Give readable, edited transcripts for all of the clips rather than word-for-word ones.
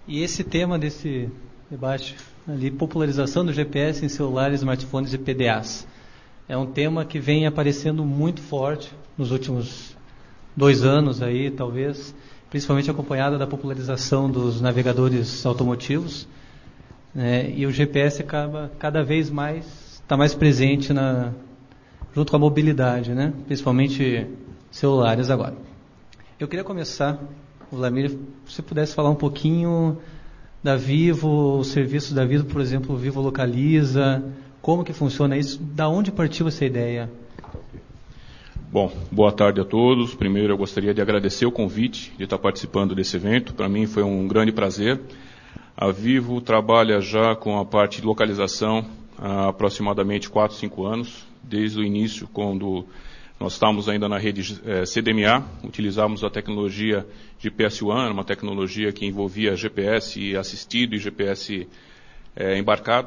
E esse tema desse debate ali, popularização do GPS em celulares, smartphones e PDAs, é um tema que vem aparecendo muito forte nos últimos 2 anos aí, talvez, principalmente acompanhada da popularização dos navegadores automotivos, né? E o GPS acaba cada vez mais está mais presente junto com a mobilidade, né? Principalmente celulares agora. Eu queria começar, Vladimir, se você pudesse falar um pouquinho da Vivo, os serviços da Vivo, por exemplo, o Vivo Localiza, como que funciona isso, da onde partiu essa ideia? Bom, boa tarde a todos. Primeiro eu gostaria de agradecer o convite de estar participando desse evento. Para mim foi um grande prazer. A Vivo trabalha já com a parte de localização há aproximadamente 4, 5 anos, desde o início, quando nós estávamos ainda na rede CDMA, utilizávamos a tecnologia GPS One, uma tecnologia que envolvia GPS assistido e GPS embarcado.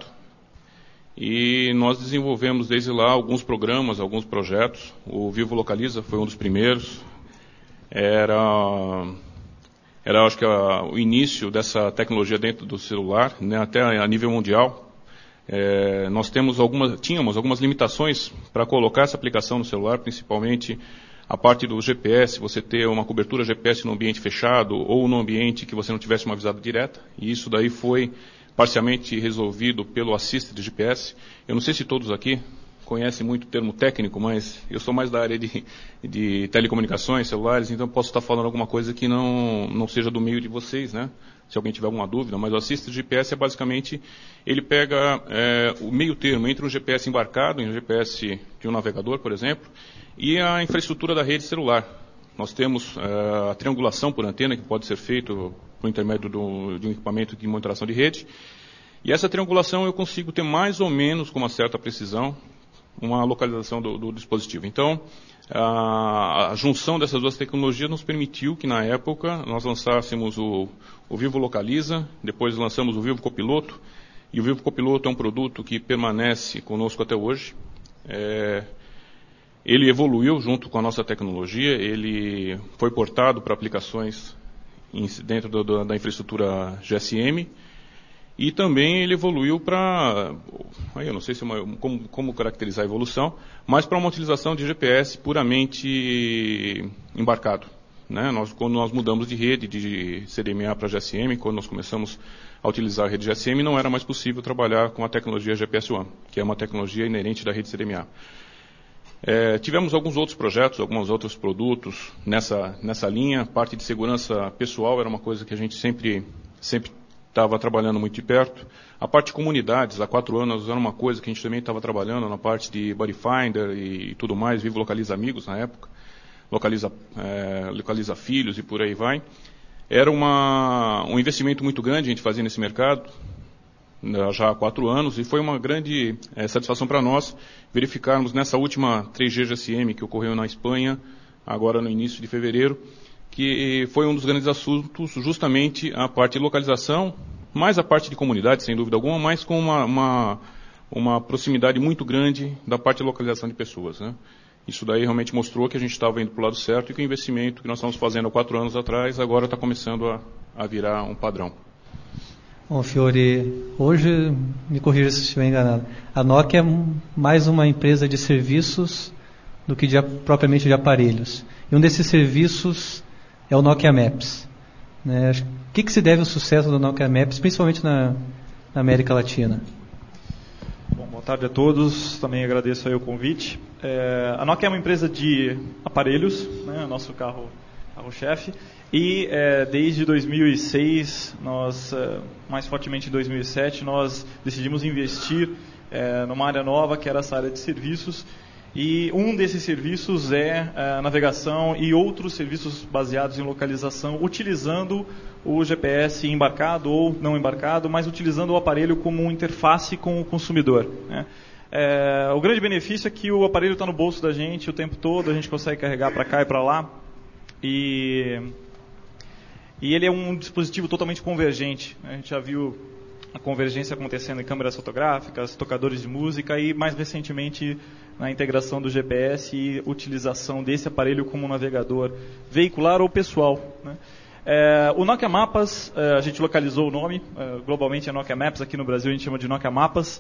E nós desenvolvemos desde lá alguns programas, alguns projetos. O Vivo Localiza foi um dos primeiros. Era acho que o início dessa tecnologia dentro do celular, né, até a nível mundial. Nós tínhamos algumas limitações para colocar essa aplicação no celular, principalmente a parte do GPS, você ter uma cobertura GPS no ambiente fechado ou no ambiente que você não tivesse uma visada direta. E isso daí foi parcialmente resolvido pelo Assisted GPS. Eu não sei se todos aqui conhecem muito o termo técnico, mas eu sou mais da área de telecomunicações, celulares, então posso estar falando alguma coisa que não seja do meio de vocês, né? Se alguém tiver alguma dúvida, mas o Assisted GPS é basicamente, ele pega o meio termo entre um GPS embarcado, um GPS de um navegador, por exemplo, e a infraestrutura da rede celular. Nós temos a triangulação por antena, que pode ser feito por intermédio de um equipamento de monitoração de rede. E essa triangulação eu consigo ter mais ou menos, com uma certa precisão, uma localização do dispositivo. Então, a junção dessas duas tecnologias nos permitiu que, na época, nós lançássemos o Vivo Localiza, depois lançamos o Vivo Copiloto, e o Vivo Copiloto é um produto que permanece conosco até hoje. Ele evoluiu junto com a nossa tecnologia, ele foi portado para aplicações dentro da infraestrutura GSM, e também ele evoluiu para, eu não sei como caracterizar a evolução, mas para uma utilização de GPS puramente embarcado, né? Quando nós mudamos de rede, de CDMA para GSM, quando nós começamos a utilizar a rede GSM, não era mais possível trabalhar com a tecnologia GPS One, que é uma tecnologia inerente da rede CDMA. Tivemos alguns outros projetos, alguns outros produtos nessa linha. Parte de segurança pessoal era uma coisa que a gente sempre estava trabalhando muito de perto. A parte de comunidades, há 4 anos, era uma coisa que a gente também estava trabalhando na parte de Body Finder e tudo mais. Vivo Localiza Amigos na época, localiza Filhos e por aí vai. Era um investimento muito grande a gente fazia nesse mercado, já há 4 anos, e foi uma grande satisfação para nós verificarmos nessa última 3G GSM que ocorreu na Espanha, agora no início de fevereiro, que foi um dos grandes assuntos, justamente a parte de localização, mais a parte de comunidade, sem dúvida alguma, mas com uma proximidade muito grande da parte de localização de pessoas, né? Isso daí realmente mostrou que a gente estava indo para o lado certo e que o investimento que nós estamos fazendo há 4 anos atrás agora está começando a virar um padrão. Bom, Fiore, hoje, me corrija se estiver enganado, a Nokia é mais uma empresa de serviços do que propriamente de aparelhos. E um desses serviços é o Nokia Maps, né? O que se deve ao sucesso do Nokia Maps, principalmente na América Latina? Bom, boa tarde a todos, também agradeço aí o convite. A Nokia é uma empresa de aparelhos, né, nosso carro-chefe, e desde 2006, mais fortemente em 2007, nós decidimos investir numa área nova, que era essa área de serviços. E um desses serviços é a navegação e outros serviços baseados em localização, utilizando o GPS embarcado ou não embarcado, mas utilizando o aparelho como uma interface com o consumidor, né? O grande benefício é que o aparelho está no bolso da gente o tempo todo, a gente consegue carregar para cá e para lá, e ele é um dispositivo totalmente convergente. A gente já viu a convergência acontecendo em câmeras fotográficas, tocadores de música e, mais recentemente, na integração do GPS e utilização desse aparelho como navegador veicular ou pessoal, né? O Nokia Mapas, a gente localizou o nome, globalmente é Nokia Maps, aqui no Brasil a gente chama de Nokia Mapas.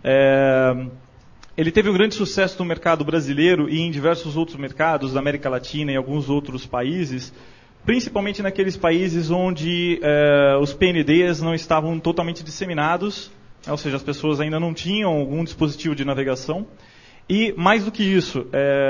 Ele teve um grande sucesso no mercado brasileiro e em diversos outros mercados da América Latina e alguns outros países, principalmente naqueles países onde os PNDs não estavam totalmente disseminados, ou seja, as pessoas ainda não tinham algum dispositivo de navegação. E mais do que isso,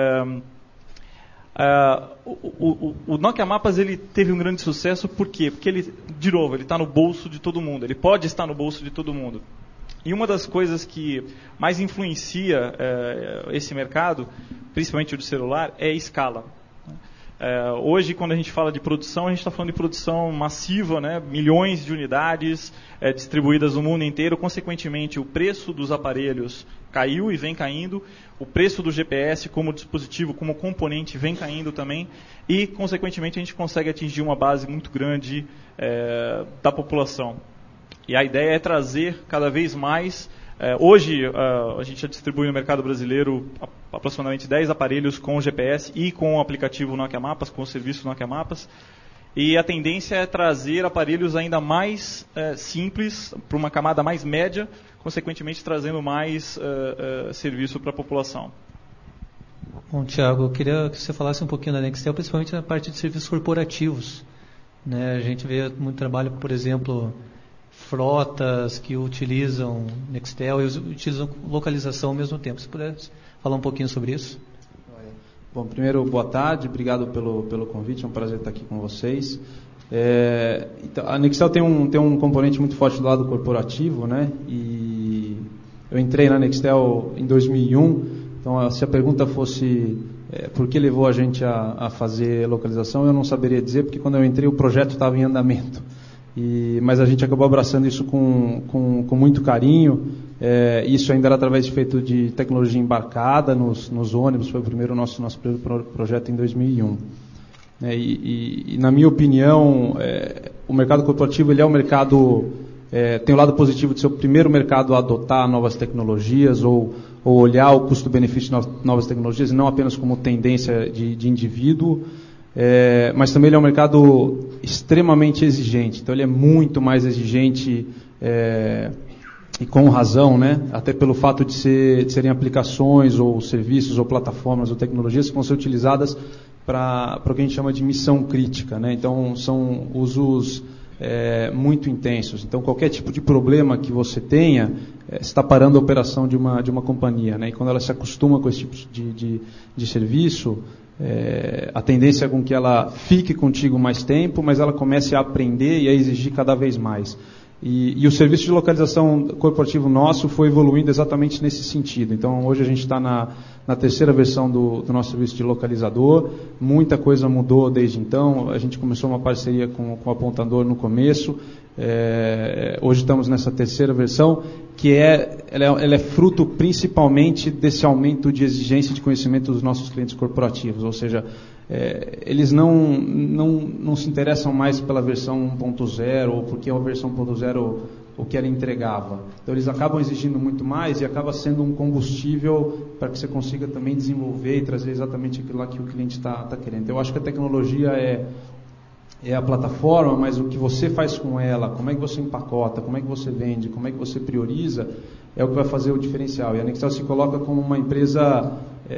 o Nokia Mapas ele teve um grande sucesso, por quê? Porque ele, de novo, ele está no bolso de todo mundo, ele pode estar no bolso de todo mundo. E uma das coisas que mais influencia esse mercado, principalmente o do celular, é a escala. Hoje, quando a gente fala de produção, a gente está falando de produção massiva, né? Milhões de unidades distribuídas no mundo inteiro. Consequentemente, o preço dos aparelhos caiu e vem caindo. O preço do GPS como dispositivo, como componente, vem caindo também. E, consequentemente, a gente consegue atingir uma base muito grande da população. E a ideia é trazer cada vez mais. Hoje, a gente já distribui no mercado brasileiro aproximadamente 10 aparelhos com GPS e com o aplicativo Nokia Mapas, com o serviço Nokia Mapas. E a tendência é trazer aparelhos ainda mais simples, para uma camada mais média, consequentemente trazendo mais serviço para a população. Bom, Thiago, eu queria que você falasse um pouquinho da Nextel, principalmente na parte de serviços corporativos. Né? A gente vê muito trabalho, por exemplo, frotas que utilizam Nextel e utilizam localização ao mesmo tempo. Se pudesse falar um pouquinho sobre isso. Bom, primeiro, boa tarde, obrigado pelo convite, é um prazer estar aqui com vocês. Então, a Nextel tem um componente muito forte do lado corporativo, né? E eu entrei na Nextel em 2001, então se a pergunta fosse por que levou a gente a fazer localização, eu não saberia dizer, porque quando eu entrei o projeto estava em andamento. Mas a gente acabou abraçando isso com muito carinho. Isso ainda era através de tecnologia embarcada nos ônibus, foi o primeiro nosso primeiro projeto em 2001. E na minha opinião, o mercado corporativo ele é um mercado, tem o lado positivo de ser o primeiro mercado a adotar novas tecnologias ou olhar o custo-benefício de novas tecnologias, e não apenas como tendência de indivíduo. Mas também ele é um mercado extremamente exigente, então ele é muito mais exigente e com razão, né? Até pelo fato de serem aplicações ou serviços ou plataformas ou tecnologias que vão ser utilizadas para o que a gente chama de missão crítica, né? Então são usos muito intensos, então qualquer tipo de problema que você tenha está parando a operação de uma companhia, né? E quando ela se acostuma com esse tipo de serviço, a tendência é com que ela fique contigo mais tempo, mas ela comece a aprender e a exigir cada vez mais. E o serviço de localização corporativo nosso foi evoluindo exatamente nesse sentido. Então, hoje a gente está na terceira versão do nosso serviço de localizador. Muita coisa mudou desde então. A gente começou uma parceria com o Apontador no começo. Hoje estamos nessa terceira versão, que ela é fruto principalmente desse aumento de exigência de conhecimento dos nossos clientes corporativos. Ou seja, eles não se interessam mais pela versão 1.0 ou porque a versão 1.0 o que ela entregava. Então eles acabam exigindo muito mais e acaba sendo um combustível para que você consiga também desenvolver e trazer exatamente aquilo lá que o cliente está querendo. Então, eu acho que a tecnologia é a plataforma, mas o que você faz com ela, como é que você empacota, como é que você vende, como é que você prioriza, é o que vai fazer o diferencial. E a Nextel se coloca como uma empresa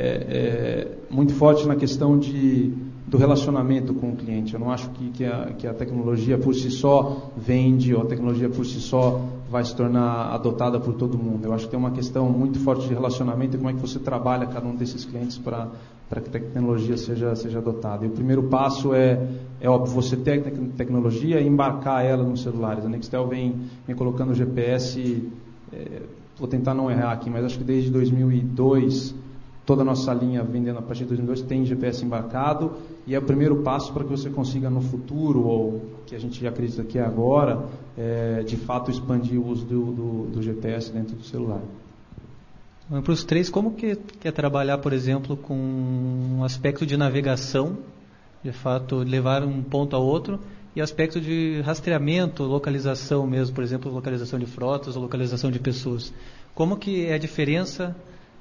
muito forte na questão do relacionamento com o cliente. Eu não acho que a tecnologia por si só vende, ou a tecnologia por si só vai se tornar adotada por todo mundo. Eu acho que tem uma questão muito forte de relacionamento e como é que você trabalha cada um desses clientes para que a tecnologia seja adotada. E o primeiro passo é óbvio, você ter a tecnologia e embarcar ela nos celulares. A Nextel vem colocando o GPS, vou tentar não errar aqui, mas acho que desde 2002, toda a nossa linha vendendo a partir de 2002 tem GPS embarcado, e é o primeiro passo para que você consiga no futuro, ou que a gente acredita que é agora, de fato expandir o uso do GPS dentro do celular. Para os três, como que é trabalhar, por exemplo, com um aspecto de navegação, de fato levar um ponto a outro, e aspecto de rastreamento, localização mesmo, por exemplo, localização de frotas ou localização de pessoas? Como que é a diferença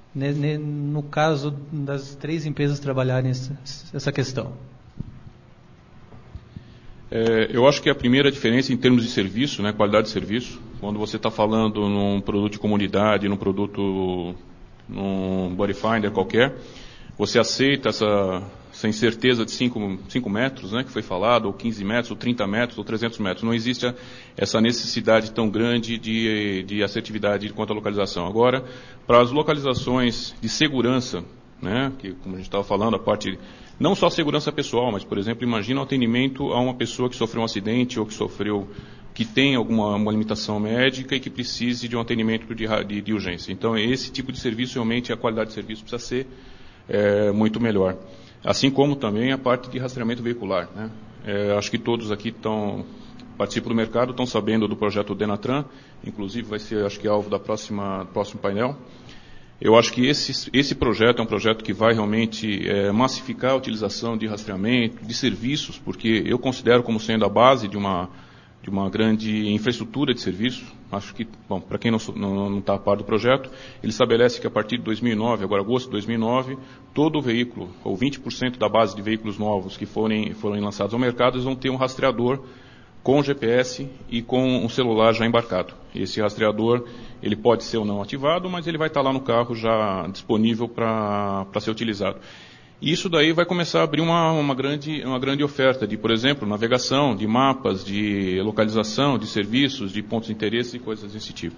no caso das três empresas trabalharem essa questão? Eu acho que a primeira diferença em termos de serviço, né, qualidade de serviço, quando você está falando num produto de comunidade, num produto, num body finder qualquer, você aceita essa incerteza de 5 metros, né, que foi falado, ou 15 metros, ou 30 metros, ou 300 metros. Não existe essa necessidade tão grande de assertividade quanto à localização. Agora, para as localizações de segurança, né, que como a gente estava falando, a parte não só segurança pessoal, mas, por exemplo, imagina o atendimento a uma pessoa que sofreu um acidente ou que tem uma limitação médica e que precise de um atendimento de urgência. Então, esse tipo de serviço, realmente, a qualidade de serviço precisa ser muito melhor. Assim como também a parte de rastreamento veicular, né? Acho que todos aqui participam do mercado, estão sabendo do projeto Denatran, inclusive vai ser, acho que, alvo do próximo painel. Eu acho que esse projeto é um projeto que vai realmente massificar a utilização de rastreamento, de serviços, porque eu considero como sendo a base de uma grande infraestrutura de serviços. Acho que, bom, para quem não está a par do projeto, ele estabelece que a partir de 2009, agora agosto de 2009, todo o veículo, ou 20% da base de veículos novos que forem lançados ao mercado, eles vão ter um rastreador com GPS e com um celular já embarcado. Esse rastreador, ele pode ser ou não ativado, mas ele vai estar lá no carro já disponível para ser utilizado. E isso daí vai começar a abrir uma grande oferta de, por exemplo, navegação, de mapas, de localização, de serviços, de pontos de interesse e coisas desse tipo.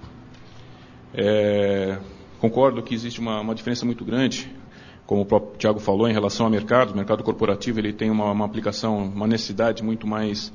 Concordo que existe uma diferença muito grande, como o próprio Thiago falou, em relação ao mercado. O mercado corporativo ele tem uma aplicação, uma necessidade muito mais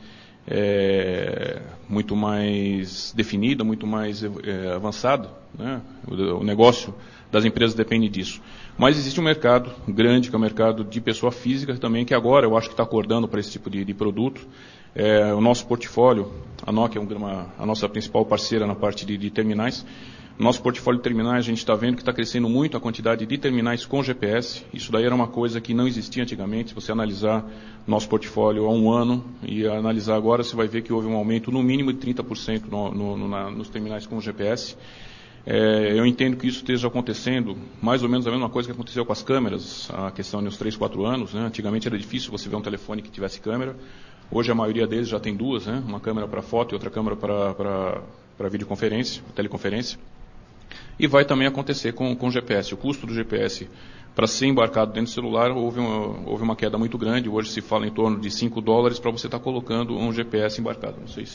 definida, muito mais avançada, né? O negócio das empresas depende disso. Mas existe um mercado grande, que é o mercado de pessoa física também, que agora eu acho que está acordando para esse tipo de produto. O nosso portfólio, a Nokia é a nossa principal parceira na parte de terminais. Nosso portfólio de terminais, a gente está vendo que está crescendo muito a quantidade de terminais com GPS. Isso daí era uma coisa que não existia antigamente. Se você analisar nosso portfólio há um ano e analisar agora, você vai ver que houve um aumento no mínimo de 30% nos terminais com GPS. Eu entendo que isso esteja acontecendo mais ou menos a mesma coisa que aconteceu com as câmeras, a questão de uns 3, 4 anos. Né? Antigamente era difícil você ver um telefone que tivesse câmera. Hoje a maioria deles já tem duas, né? Uma câmera para foto e outra câmera para videoconferência, teleconferência. E vai também acontecer com o GPS. O custo do GPS para ser embarcado dentro do celular houve uma queda muito grande. Hoje se fala em torno de $5 para você estar colocando um GPS embarcado. Não sei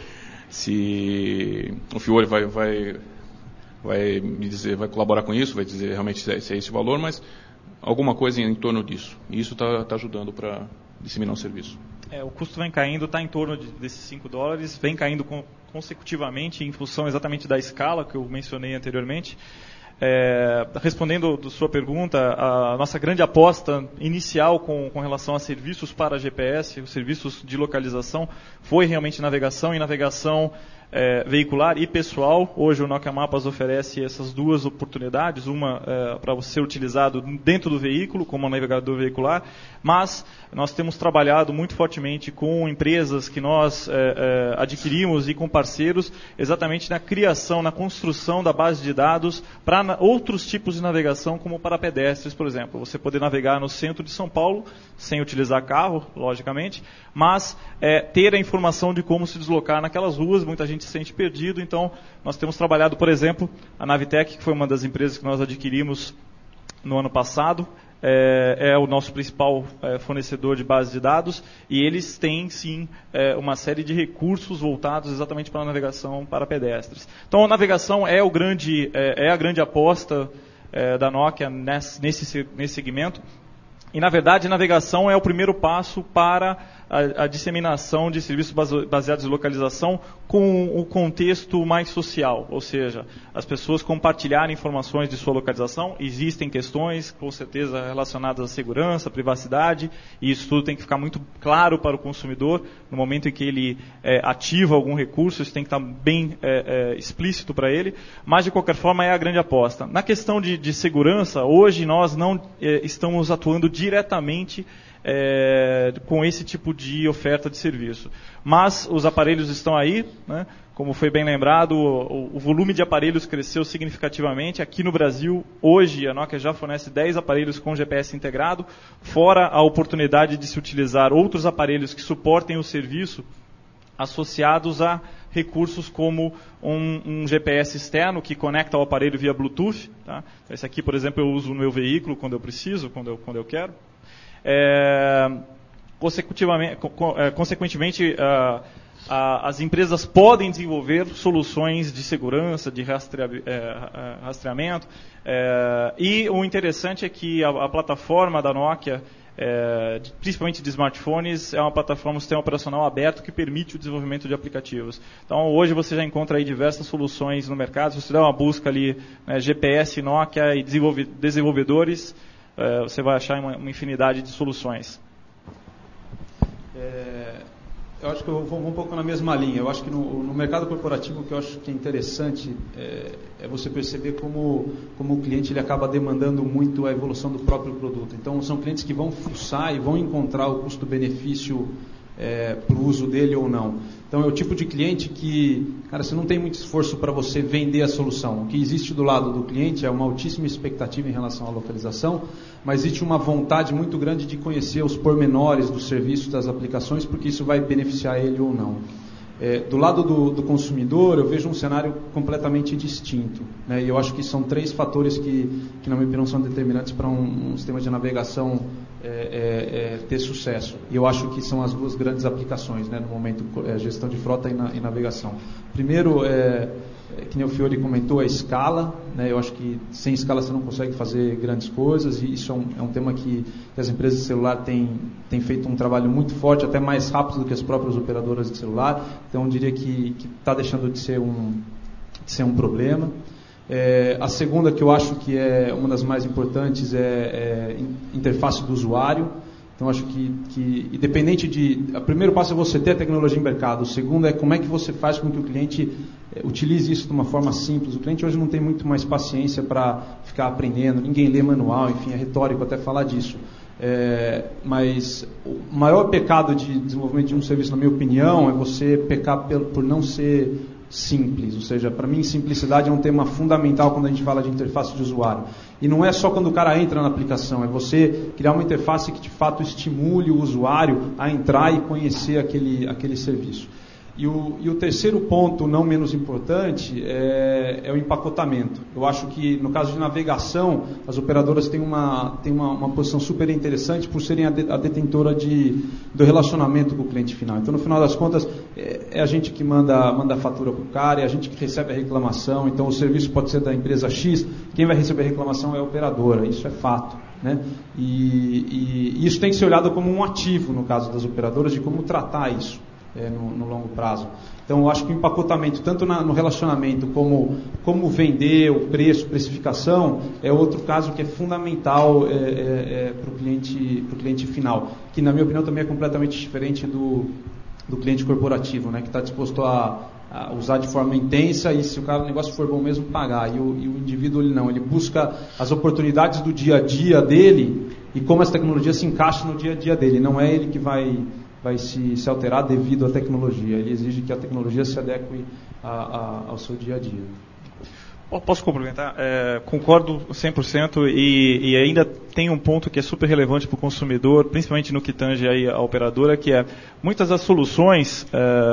se o Fiore vai me dizer, vai colaborar com isso, vai dizer realmente se é esse valor, mas alguma coisa em torno disso. E isso está ajudando para disseminar o serviço. O custo vem caindo, está em torno desses $5, vem caindo consecutivamente em função exatamente da escala que eu mencionei anteriormente. Respondendo a sua pergunta, a nossa grande aposta inicial com relação a serviços para GPS, os serviços de localização, foi realmente navegação veicular e pessoal. Hoje o Nokia Mapas oferece essas duas oportunidades, uma para ser utilizado dentro do veículo, como um navegador veicular, mas nós temos trabalhado muito fortemente com empresas que nós adquirimos e com parceiros, exatamente na criação, na construção da base de dados para outros tipos de navegação, como para pedestres, por exemplo. Você poder navegar no centro de São Paulo, sem utilizar carro, logicamente, mas ter a informação de como se deslocar naquelas ruas. Muita gente se sente perdido, então nós temos trabalhado, por exemplo, a Navitec, que foi uma das empresas que nós adquirimos no ano passado, é o nosso principal fornecedor de base de dados, e eles têm sim uma série de recursos voltados exatamente para a navegação para pedestres. Então a navegação é a grande aposta da Nokia nesse segmento. E, na verdade, a navegação é o primeiro passo para a disseminação de serviços baseados em localização com o contexto mais social, ou seja, as pessoas compartilharem informações de sua localização. Existem questões, com certeza, relacionadas à segurança, à privacidade, e isso tudo tem que ficar muito claro para o consumidor. No momento em que ele ativa algum recurso, isso tem que estar bem explícito para ele, mas, de qualquer forma, é a grande aposta. Na questão de segurança, hoje nós não estamos atuando diretamente com esse tipo de oferta de serviço. Mas os aparelhos estão aí, né? Como foi bem lembrado, o volume de aparelhos cresceu significativamente. Aqui no Brasil, hoje, a Nokia já fornece 10 aparelhos com GPS integrado, fora a oportunidade de se utilizar outros aparelhos que suportem o serviço associados a recursos como um GPS externo que conecta ao aparelho via Bluetooth. Tá? Esse aqui, por exemplo, eu uso no meu veículo quando eu preciso, quando eu quero. Consequentemente, as empresas podem desenvolver soluções de segurança, de rastreamento. E o interessante é que a plataforma da Nokia, principalmente de smartphones, é uma plataforma, um sistema operacional aberto que permite o desenvolvimento de aplicativos. Então, hoje você já encontra aí diversas soluções no mercado. Se você der uma busca ali, GPS, Nokia e desenvolvedores, você vai achar uma infinidade de soluções. Eu acho que eu vou um pouco na mesma linha. Eu acho que no mercado corporativo, o que eu acho que é interessante é você perceber como o cliente ele acaba demandando muito a evolução do próprio produto. Então, são clientes que vão fuçar e vão encontrar o custo-benefício para o uso dele ou não. Então, é o tipo de cliente que, cara, você não tem muito esforço para você vender a solução. O que existe do lado do cliente é uma altíssima expectativa em relação à localização, mas existe uma vontade muito grande de conhecer os pormenores dos serviços, das aplicações, porque isso vai beneficiar ele ou não. Do lado do consumidor, eu vejo um cenário completamente distinto, né? E eu acho que são 3 fatores que na minha opinião, são determinantes para um sistema de navegação ter sucesso. E eu acho que são as 2 grandes aplicações, né, no momento, gestão de frota e navegação. Primeiro, que nem o Fiore comentou, a escala, né? Eu acho que sem escala você não consegue fazer grandes coisas, e isso é um tema que as empresas de celular têm feito um trabalho muito forte, até mais rápido do que as próprias operadoras de celular. Então eu diria que está deixando de ser um problema. A segunda, que eu acho que é uma das mais importantes, é interface do usuário. Então, acho que independente o primeiro passo é você ter a tecnologia em mercado. O segundo é como é que você faz com que o cliente utilize isso de uma forma simples. O cliente hoje não tem muito mais paciência para ficar aprendendo, ninguém lê manual, enfim, é retórico até falar disso. Mas o maior pecado de desenvolvimento de um serviço, na minha opinião, é você pecar por não ser simples. Ou seja, para mim, simplicidade é um tema fundamental quando a gente fala de interface de usuário. E não é só quando o cara entra na aplicação, é você criar uma interface que de fato estimule o usuário a entrar e conhecer aquele serviço. E o terceiro ponto, não menos importante, é o empacotamento. Eu acho que, no caso de navegação, as operadoras têm uma posição super interessante por serem a detentora do relacionamento com o cliente final. Então, no final das contas, é a gente que manda a fatura para o cara, é a gente que recebe a reclamação. Então, o serviço pode ser da empresa X, quem vai receber a reclamação é a operadora, isso é fato, né? E isso tem que ser olhado como um ativo, no caso das operadoras, de como tratar isso. No longo prazo. Então, eu acho que o empacotamento, tanto no relacionamento como vender, o preço, precificação, é outro caso que é fundamental para o cliente final, que, na minha opinião, também é completamente diferente do cliente corporativo, né, que está disposto a usar de forma intensa e, se o negócio for bom mesmo, pagar. E o indivíduo, ele busca as oportunidades do dia a dia dele e como essa tecnologia se encaixa no dia a dia dele. Não é ele que vai se alterar devido à tecnologia. Ele exige que a tecnologia se adeque ao seu dia a dia. Posso complementar? Concordo 100% e ainda tem um ponto que é super relevante para o consumidor, principalmente no que tange aí a operadora, que é muitas das soluções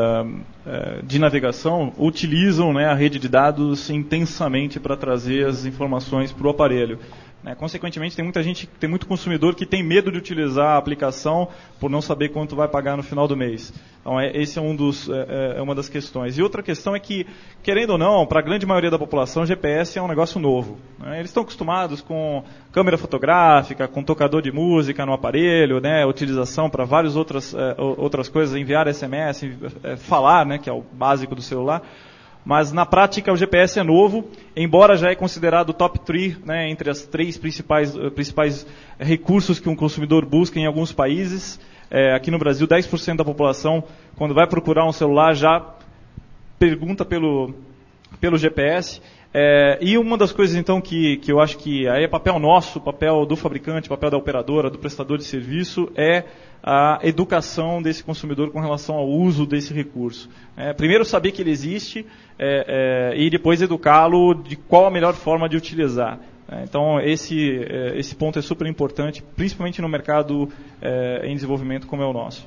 de navegação utilizam, né, a rede de dados intensamente para trazer as informações para o aparelho. Consequentemente, tem muito consumidor que tem medo de utilizar a aplicação por não saber quanto vai pagar no final do mês. Então, esse é uma das questões. E outra questão é que, querendo ou não, para a grande maioria da população, GPS é um negócio novo. Eles estão acostumados com câmera fotográfica, com tocador de música no aparelho, né, utilização para várias outras coisas, enviar SMS, falar, né, que é o básico do celular. Mas, na prática, o GPS é novo, embora já é considerado top 3, né, entre as 3 principais recursos que um consumidor busca em alguns países. Aqui no Brasil, 10% da população, quando vai procurar um celular, já pergunta pelo GPS. E uma das coisas, então, que eu acho que aí é papel nosso, papel do fabricante, papel da operadora, do prestador de serviço, é a educação desse consumidor com relação ao uso desse recurso. Primeiro, saber que ele existe e depois educá-lo de qual a melhor forma de utilizar. Então, esse ponto é super importante, principalmente no mercado em desenvolvimento como é o nosso.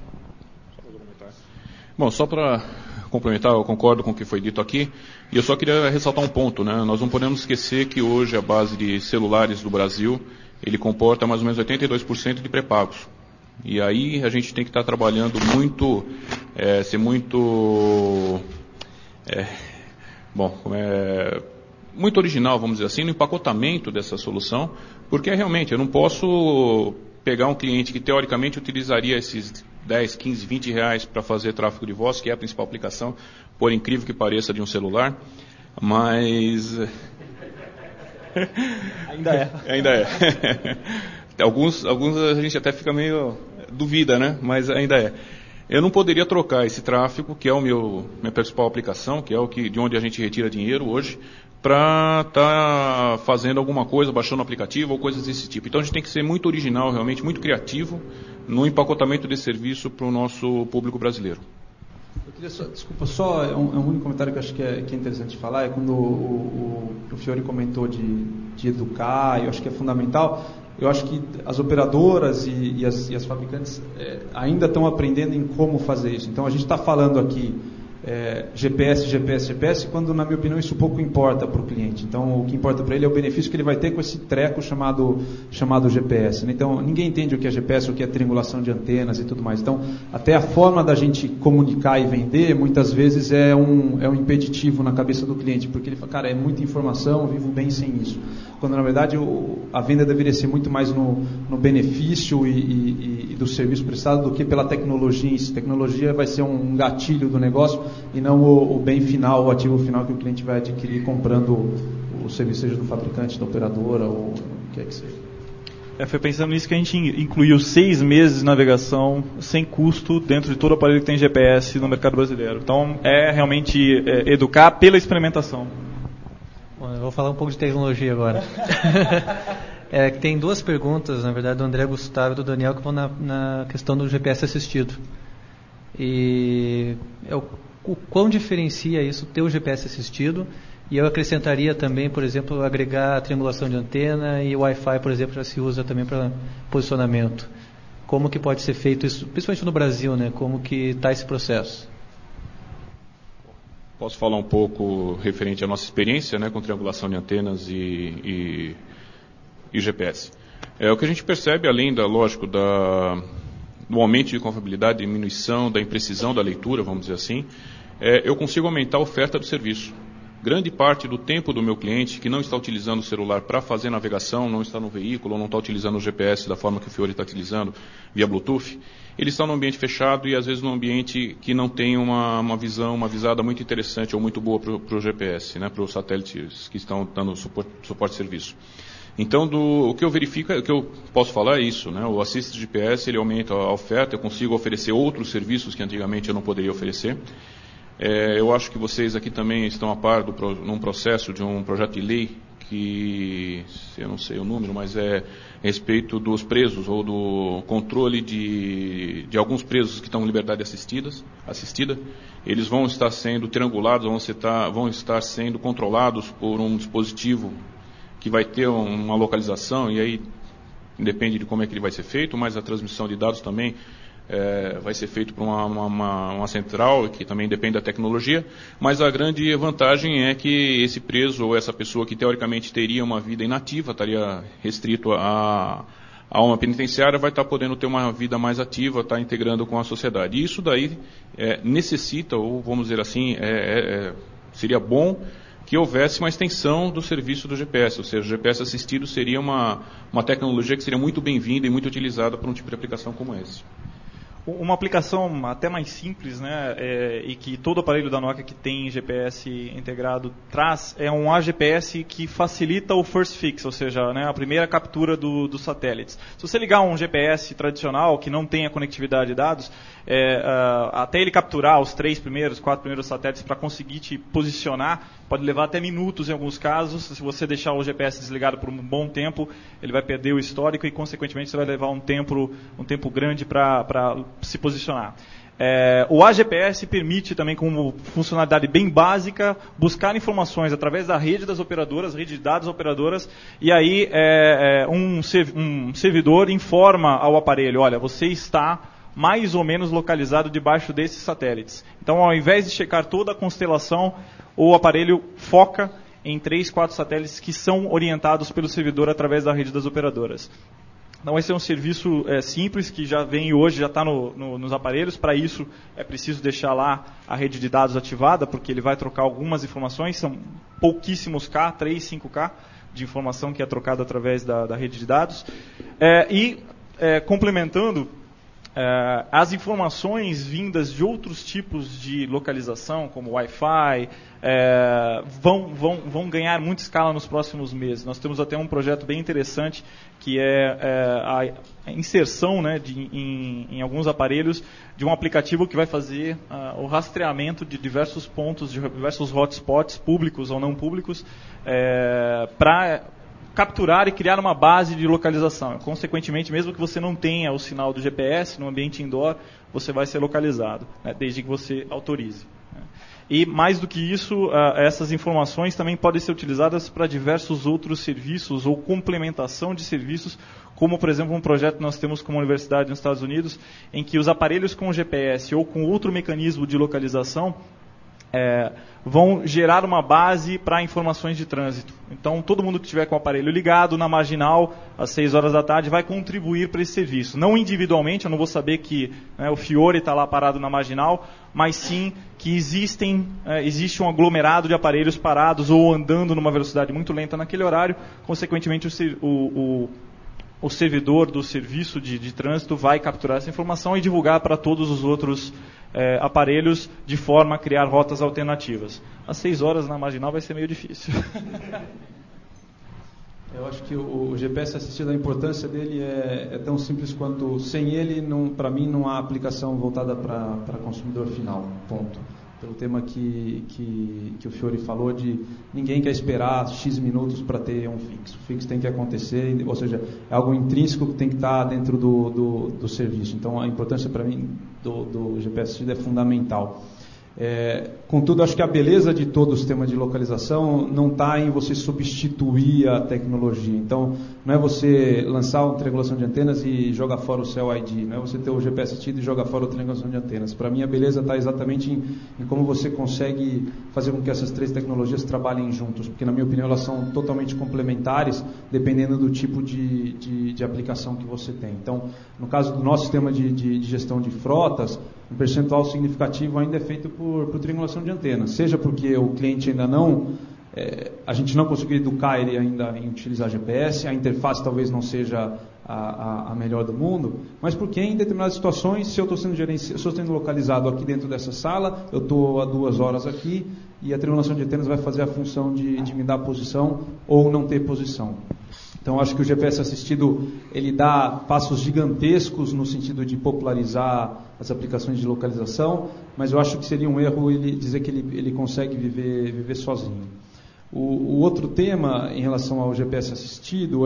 Bom, só para complementar, eu concordo com o que foi dito aqui, e eu só queria ressaltar um ponto, né? Nós não podemos esquecer que hoje a base de celulares do Brasil, ele comporta mais ou menos 82% de pré-pagos. E aí a gente tem que estar trabalhando muito, ser muito, muito original, vamos dizer assim, no empacotamento dessa solução, porque realmente eu não posso pegar um cliente que teoricamente utilizaria esses 10, 15, 20 reais para fazer tráfego de voz, que é a principal aplicação, por incrível que pareça, de um celular, mas... Ainda é. Alguns a gente até fica meio duvida, né? Mas ainda é. Eu não poderia trocar esse tráfego, que é minha principal aplicação, que é de onde a gente retira dinheiro hoje, para estar fazendo alguma coisa, baixando o aplicativo ou coisas desse tipo. Então a gente tem que ser muito original, realmente, muito criativo no empacotamento desse serviço para o nosso público brasileiro. Eu queria só é um único comentário que eu acho que é interessante falar, é quando o Fiore comentou de educar, eu acho que é fundamental. Eu acho que as operadoras e as fabricantes ainda estão aprendendo em como fazer isso. Então a gente está falando aqui GPS, quando na minha opinião isso pouco importa para o cliente. Então o que importa para ele é o benefício que ele vai ter com esse treco chamado GPS, né? Então ninguém entende o que é GPS, o que é triangulação de antenas e tudo mais. Então até a forma da gente comunicar e vender muitas vezes é um impeditivo na cabeça do cliente, porque ele fala, cara, é muita informação, eu vivo bem sem isso. Quando na verdade a venda deveria ser muito mais no benefício e do serviço prestado do que pela tecnologia em si. Tecnologia vai ser um gatilho do negócio e não o bem final, o ativo final que o cliente vai adquirir comprando o serviço, seja do fabricante, da operadora ou o que é que seja. Foi pensando nisso que a gente incluiu 6 meses de navegação sem custo dentro de todo o aparelho que tem GPS no mercado brasileiro. Então é realmente educar pela experimentação. Bom, eu vou falar um pouco de tecnologia agora. Tem 2 perguntas, na verdade, do André Gustavo e do Daniel, que vão na questão do GPS assistido. E o quão diferencia isso ter o GPS assistido? E eu acrescentaria também, por exemplo, agregar a triangulação de antena e o Wi-Fi, por exemplo, já se usa também para posicionamento. Como que pode ser feito isso, principalmente no Brasil, né? Como que está esse processo? Posso falar um pouco referente à nossa experiência, né, com triangulação de antenas e GPS. O que a gente percebe, além lógico, do aumento de confiabilidade, diminuição da imprecisão da leitura, vamos dizer assim, eu consigo aumentar a oferta do serviço. Grande parte do tempo do meu cliente que não está utilizando o celular para fazer navegação, não está no veículo, ou não está utilizando o GPS da forma que o Fiore está utilizando, via Bluetooth, ele está num ambiente fechado e às vezes num ambiente que não tem uma visada muito interessante ou muito boa para o GPS, né, para os satélites que estão dando suporte de serviço. Então, o que eu verifico, o que eu posso falar é isso, né? O Assist GPS, ele aumenta a oferta, eu consigo oferecer outros serviços que antigamente eu não poderia oferecer. Eu acho que vocês aqui também estão a par num processo de um projeto de lei que, eu não sei o número, mas é a respeito dos presos ou do controle de alguns presos que estão em liberdade assistida. Eles vão estar sendo triangulados, vão estar sendo controlados por um dispositivo que vai ter uma localização, e aí depende de como é que ele vai ser feito, mas a transmissão de dados também vai ser feito por uma central, que também depende da tecnologia, mas a grande vantagem é que esse preso ou essa pessoa que teoricamente teria uma vida inativa, estaria restrito a uma penitenciária, vai estar podendo ter uma vida mais ativa, estar integrando com a sociedade. E isso daí necessita, ou vamos dizer assim, seria bom que houvesse uma extensão do serviço do GPS, ou seja, o GPS assistido seria uma tecnologia que seria muito bem-vinda e muito utilizada para um tipo de aplicação como esse. Uma aplicação até mais simples, né, e que todo aparelho da Nokia que tem GPS integrado traz, é um AGPS que facilita o first fix, ou seja, né, a primeira captura dos satélites. Se você ligar um GPS tradicional que não tenha conectividade de dados, até ele capturar os 4 primeiros satélites para conseguir te posicionar, pode levar até minutos em alguns casos. Se você deixar o GPS desligado por um bom tempo, ele vai perder o histórico e, consequentemente, você vai levar um tempo grande para se posicionar. O AGPS permite também, como funcionalidade bem básica, buscar informações através da rede das operadoras, rede de dados operadoras, e aí um servidor informa ao aparelho, olha, você está mais ou menos localizado debaixo desses satélites. Então, ao invés de checar toda a constelação, o aparelho foca em 3, 4 satélites que são orientados pelo servidor através da rede das operadoras. Então, esse é um serviço simples que já vem hoje, já está nos aparelhos. Para isso, é preciso deixar lá a rede de dados ativada, porque ele vai trocar algumas informações, são pouquíssimos K, 3, 5K de informação que é trocada através da rede de dados. Complementando, as informações vindas de outros tipos de localização, como Wi-Fi, vão ganhar muita escala nos próximos meses. Nós temos até um projeto bem interessante, que é a inserção, né, em alguns aparelhos de um aplicativo que vai fazer o rastreamento de diversos pontos, de diversos hotspots, públicos ou não públicos, para capturar e criar uma base de localização. Consequentemente, mesmo que você não tenha o sinal do GPS no ambiente indoor, você vai ser localizado, né, desde que você autorize. Né. E, mais do que isso, essas informações também podem ser utilizadas para diversos outros serviços ou complementação de serviços, como, por exemplo, um projeto que nós temos com uma universidade nos Estados Unidos, em que os aparelhos com GPS ou com outro mecanismo de localização vão gerar uma base para informações de trânsito. Então, todo mundo que estiver com o aparelho ligado na marginal, às 6 horas da tarde, vai contribuir para esse serviço. Não individualmente, eu não vou saber que, né, o Fiore está lá parado na marginal, mas sim que existe um aglomerado de aparelhos parados ou andando numa velocidade muito lenta naquele horário. Consequentemente, o servidor do serviço de trânsito vai capturar essa informação e divulgar para todos os outros aparelhos, de forma a criar rotas alternativas. Às 6 horas na marginal vai ser meio difícil. Eu acho que o GPS assistido, a importância dele é tão simples quanto, sem ele, para mim, não há aplicação voltada para consumidor final, ponto. Pelo tema que o Fiore falou, de ninguém quer esperar X minutos para ter um fixo. O fixo tem que acontecer, ou seja, é algo intrínseco que tem que estar dentro do serviço. Então, a importância para mim do GPS assistido é fundamental. Contudo, acho que a beleza de todo o sistema de localização não está em você substituir a tecnologia. Então, não é você lançar uma triangulação de antenas e jogar fora o Cell ID, não é você ter o GPS assistido e jogar fora a triangulação de antenas. Para mim, a beleza está exatamente em como você consegue fazer com que essas 3 tecnologias trabalhem juntos, porque, na minha opinião, elas são totalmente complementares, dependendo do tipo de aplicação que você tem. Então, no caso do nosso sistema de gestão de frotas, um percentual significativo ainda é feito por triangulação de antenas, seja porque o cliente ainda a gente não conseguiu educar ele ainda em utilizar GPS, a interface talvez não seja a melhor do mundo, mas porque em determinadas situações, se eu estou sendo localizado aqui dentro dessa sala, eu estou há 2 horas aqui e a triangulação de antenas vai fazer a função de me dar posição ou não ter posição. Então, acho que o GPS assistido, ele dá passos gigantescos no sentido de popularizar as aplicações de localização, mas eu acho que seria um erro ele dizer que ele consegue viver sozinho. O outro tema em relação ao GPS assistido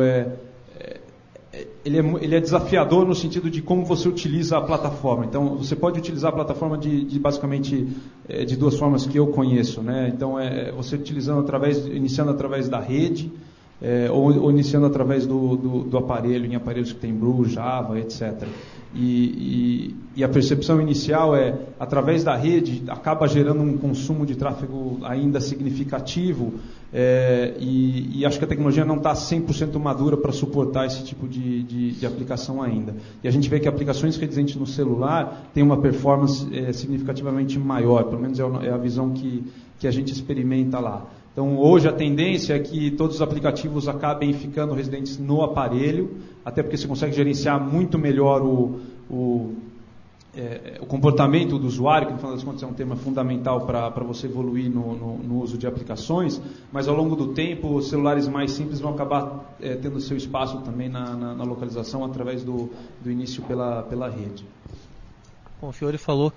ele é desafiador no sentido de como você utiliza a plataforma. Então, você pode utilizar a plataforma basicamente de 2 formas que eu conheço, né? Então, você iniciando através da rede, ou iniciando através do aparelho, em aparelhos que tem Brew, Java, etc. E a percepção inicial através da rede, acaba gerando um consumo de tráfego ainda significativo, e acho que a tecnologia não está 100% madura para suportar esse tipo de aplicação ainda. E a gente vê que aplicações residentes no celular têm uma performance significativamente maior, pelo menos é a visão que a gente experimenta lá. Então, hoje a tendência é que todos os aplicativos acabem ficando residentes no aparelho, até porque você consegue gerenciar muito melhor o comportamento do usuário, que no final das contas é um tema fundamental para você evoluir no uso de aplicações, mas ao longo do tempo os celulares mais simples vão acabar tendo seu espaço também na localização através do início pela rede. Bom, o Fiore falou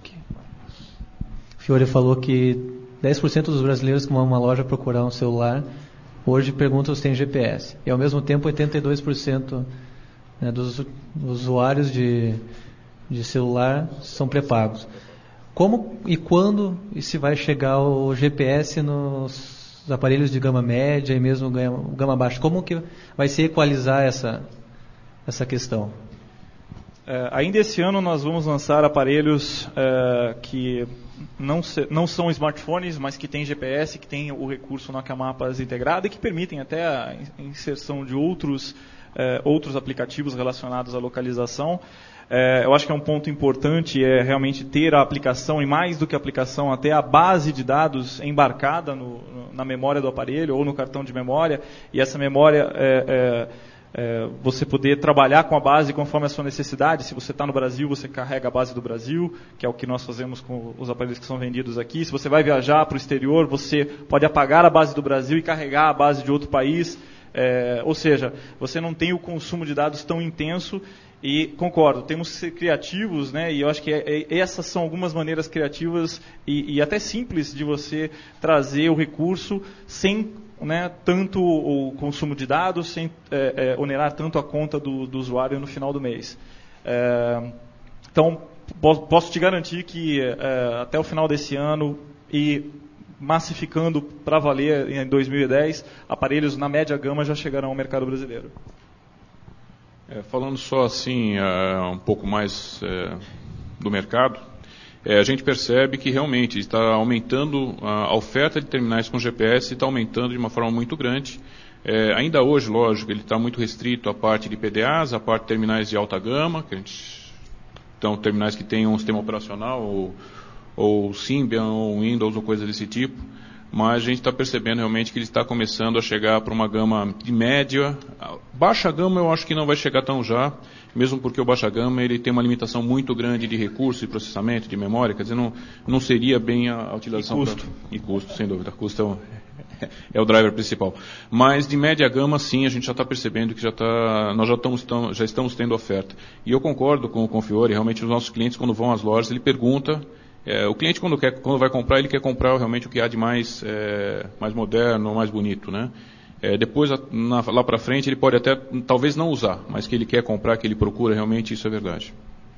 que 10% dos brasileiros que vão a uma loja procurar um celular hoje perguntam se tem GPS. E ao mesmo tempo 82% dos usuários de celular são pré-pagos. Como e quando e se vai chegar o GPS nos aparelhos de gama média e mesmo gama baixa? Como que vai se equalizar essa questão? Ainda esse ano nós vamos lançar aparelhos que não são smartphones, mas que têm GPS, que têm o recurso Nokia Mapas integrado e que permitem até a inserção de outros aplicativos relacionados à localização. Eu acho que é um ponto importante realmente ter a aplicação, e mais do que a aplicação, até a base de dados embarcada na memória do aparelho ou no cartão de memória, e essa memória você poder trabalhar com a base conforme a sua necessidade. Se você está no Brasil, você carrega a base do Brasil, que é o que nós fazemos com os aparelhos que são vendidos aqui. Se você vai viajar para o exterior, você pode apagar a base do Brasil e carregar a base de outro país. Ou seja, você não tem o consumo de dados tão intenso. E concordo, temos que ser criativos, né? E eu acho que essas são algumas maneiras criativas e até simples de você trazer o recurso sem tanto o consumo de dados, sem onerar tanto a conta do usuário no final do mês. Então, posso te garantir que até o final desse ano e massificando para valer em 2010, aparelhos na média gama já chegarão ao mercado brasileiro. Falando só assim, um pouco mais do mercado, a gente percebe que realmente está aumentando a oferta de terminais com GPS, está aumentando de uma forma muito grande. Ainda hoje, lógico, ele está muito restrito à parte de PDAs, à parte de terminais de alta gama, então terminais que têm um sistema operacional, ou Symbian, ou Windows, ou coisas desse tipo. Mas a gente está percebendo realmente que ele está começando a chegar para uma gama de média. Baixa gama eu acho que não vai chegar tão já, mesmo porque o baixa gama ele tem uma limitação muito grande de recurso, de processamento, de memória, quer dizer, não seria bem a utilização. E custo, sem dúvida. Custo é o driver principal. Mas de média gama, sim, a gente já está percebendo que nós já estamos tendo oferta. E eu concordo com o Fiore, realmente os nossos clientes, quando vão às lojas, ele pergunta. O cliente, quando vai comprar, ele quer comprar realmente o que há de mais moderno, mais bonito, né? Depois, lá para frente, ele pode até, talvez não usar, mas que ele quer comprar, que ele procura, realmente isso é verdade.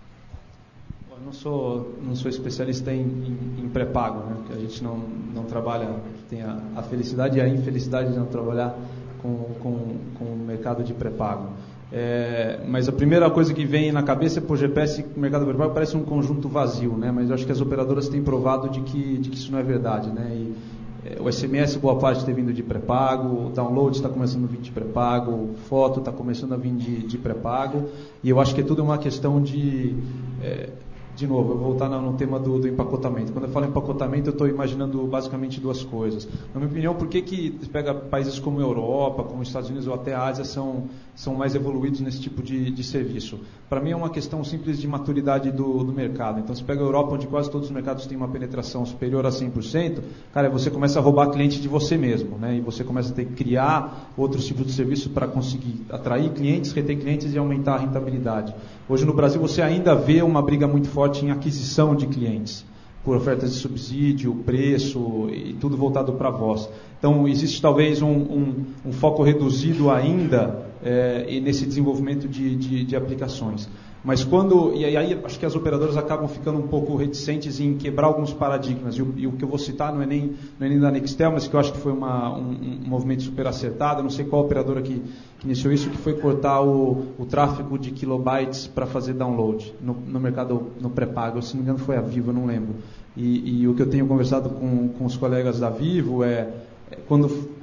Eu não sou especialista em pré-pago, né? Porque a gente não trabalha, tem a felicidade e a infelicidade de não trabalhar com o mercado de pré-pago. Mas a primeira coisa que vem na cabeça é, GPS, o mercado pré-pago parece um conjunto vazio, né? Mas eu acho que as operadoras têm provado de que isso não é verdade, né? E, o SMS, boa parte tem vindo de pré-pago, o download está começando a vir de pré-pago, foto está começando a vir de pré-pago, e eu acho que tudo é uma questão de novo, eu vou voltar no tema do empacotamento. Quando eu falo empacotamento, eu estou imaginando basicamente duas coisas. Na minha opinião, por que você pega países como a Europa, como os Estados Unidos ou até a Ásia são mais evoluídos nesse tipo de serviço? Para mim é uma questão simples de maturidade do mercado. Então, você pega a Europa, onde quase todos os mercados têm uma penetração superior a 100%, cara, você começa a roubar cliente de você mesmo, né? E você começa a ter que criar outros tipos de serviço para conseguir atrair clientes, reter clientes e aumentar a rentabilidade. Hoje no Brasil você ainda vê uma briga muito forte em aquisição de clientes, por ofertas de subsídio, preço e tudo voltado para voz. Então existe talvez um foco reduzido ainda nesse desenvolvimento de aplicações. Mas e aí acho que as operadoras acabam ficando um pouco reticentes em quebrar alguns paradigmas. E o que eu vou citar não é nem da Nextel, mas que eu acho que foi um movimento super acertado. Eu não sei qual operadora que iniciou isso, que foi cortar o tráfego de kilobytes para fazer download no mercado no pré-pago. Se não me engano foi a Vivo, eu não lembro. E o que eu tenho conversado com os colegas da Vivo quando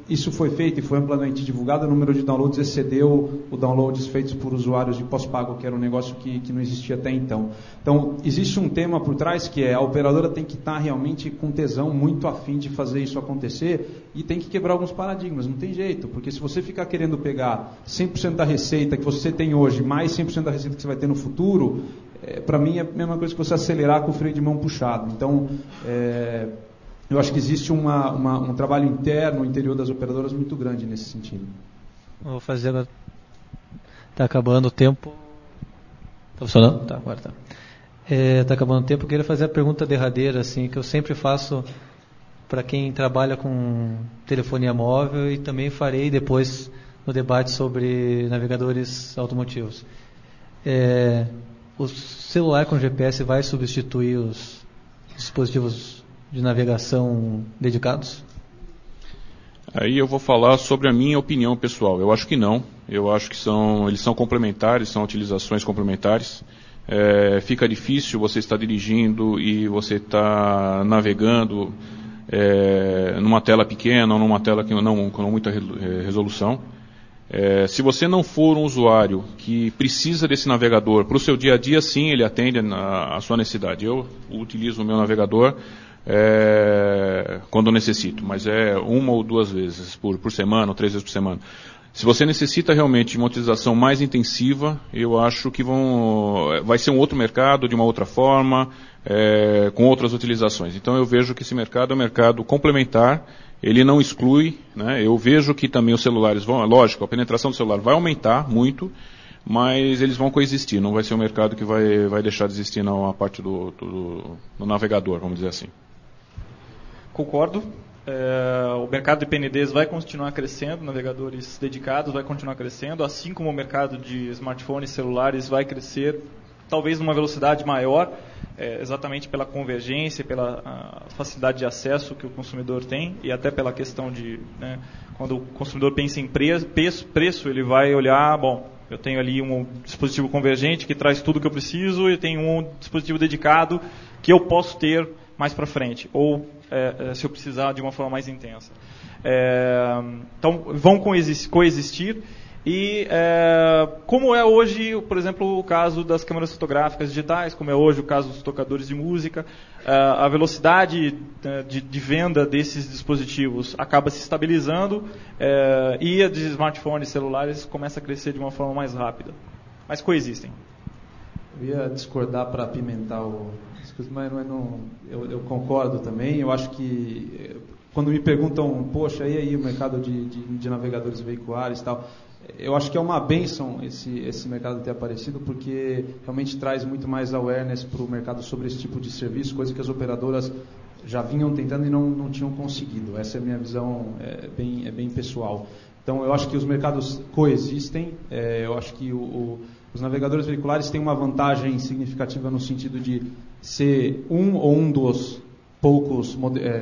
isso foi feito e foi amplamente divulgado, o número de downloads excedeu o downloads feitos por usuários de pós-pago, que era um negócio que não existia até então. Então, existe um tema por trás que é a operadora tem que estar realmente com tesão, muito afim de fazer isso acontecer e tem que quebrar alguns paradigmas, não tem jeito, porque se você ficar querendo pegar 100% da receita que você tem hoje, mais 100% da receita que você vai ter no futuro, para mim é a mesma coisa que você acelerar com o freio de mão puxado. Então, eu acho que existe um trabalho interno, no interior das operadoras, muito grande nesse sentido. Vou fazer agora. Está acabando o tempo. Está funcionando? Tá, agora está. Está acabando o tempo. Eu queria fazer a pergunta derradeira, assim, que eu sempre faço para quem trabalha com telefonia móvel e também farei depois no debate sobre navegadores automotivos. O celular com GPS vai substituir os dispositivos de navegação dedicados? Aí eu vou falar sobre a minha opinião pessoal. Eu acho que não. Eu acho que eles são complementares, são utilizações complementares. Fica difícil você estar dirigindo e você estar navegando numa tela pequena ou numa tela com muita resolução. Se você não for um usuário que precisa desse navegador para o seu dia a dia, sim, ele atende a sua necessidade. Eu utilizo o meu navegador quando necessito, mas uma ou duas vezes por semana, ou 3 vezes por semana. Se você necessita realmente de uma utilização mais intensiva, eu acho que vai ser um outro mercado, de uma outra forma, com outras utilizações. Então eu vejo que esse mercado é um mercado complementar, ele não exclui, né? Eu vejo que também os celulares lógico, a penetração do celular vai aumentar muito, mas eles vão coexistir, não vai ser um mercado que vai deixar de existir na parte do navegador, vamos dizer assim. Concordo. O mercado de PNDs vai continuar crescendo, navegadores dedicados vai continuar crescendo, assim como o mercado de smartphones e celulares vai crescer, talvez numa velocidade maior, exatamente pela convergência, pela facilidade de acesso que o consumidor tem e até pela questão de, né, quando o consumidor pensa em preço, ele vai olhar, bom, eu tenho ali um dispositivo convergente que traz tudo o que eu preciso e tenho um dispositivo dedicado que eu posso ter mais para frente, ou se eu precisar de uma forma mais intensa. Então, vão coexistir. E como é hoje, por exemplo, o caso das câmeras fotográficas digitais, como é hoje o caso dos tocadores de música, a velocidade de venda desses dispositivos acaba se estabilizando e a de smartphones e celulares começa a crescer de uma forma mais rápida. Mas coexistem. Eu ia discordar para apimentar mas eu concordo também. Eu acho que quando me perguntam, poxa, e aí o mercado de navegadores veiculares e tal, eu acho que é uma bênção esse mercado ter aparecido, porque realmente traz muito mais awareness para o mercado sobre esse tipo de serviço, coisa que as operadoras já vinham tentando e não tinham conseguido. Essa é a minha visão, é bem pessoal. Então, eu acho que os mercados coexistem. Eu acho que os navegadores veiculares têm uma vantagem significativa no sentido de ser um dos poucos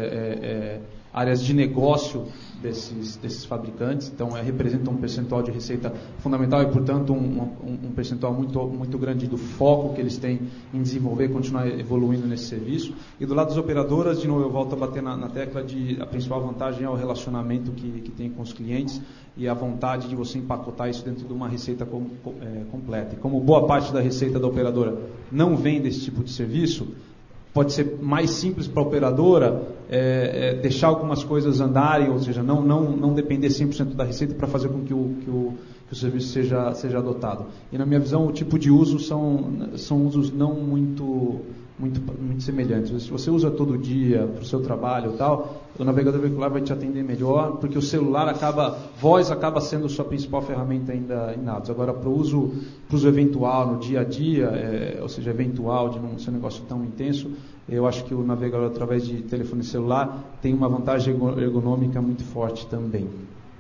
áreas de negócio desses fabricantes. Então, representa um percentual de receita fundamental e, portanto, um percentual muito grande do foco que eles têm em desenvolver e continuar evoluindo nesse serviço. E do lado das operadoras, de novo, eu volto a bater na tecla de a principal vantagem é o relacionamento que tem com os clientes e a vontade de você empacotar isso dentro de uma receita completa. E como boa parte da receita da operadora não vem desse tipo de serviço, pode ser mais simples para a operadora deixar algumas coisas andarem, ou seja, não depender 100% da receita para fazer com que o serviço seja adotado. E na minha visão, o tipo de uso são usos não muito semelhantes. Se você usa todo dia para o seu trabalho e tal, o navegador veicular vai te atender melhor, porque o celular voz acaba sendo a sua principal ferramenta ainda em dados. Agora, para o uso eventual, no dia a dia, ou seja, eventual, de não ser um negócio tão intenso, eu acho que o navegador, através de telefone celular, tem uma vantagem ergonômica muito forte também.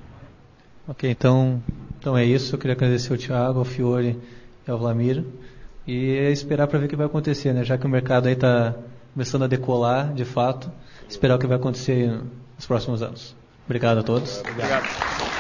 Ok, então é isso. Eu queria agradecer ao Thiago, ao Fiore e ao Vlamir. E esperar para ver o que vai acontecer, né? Já que o mercado aí está começando a decolar, de fato, esperar o que vai acontecer nos próximos anos. Obrigado a todos. Obrigado.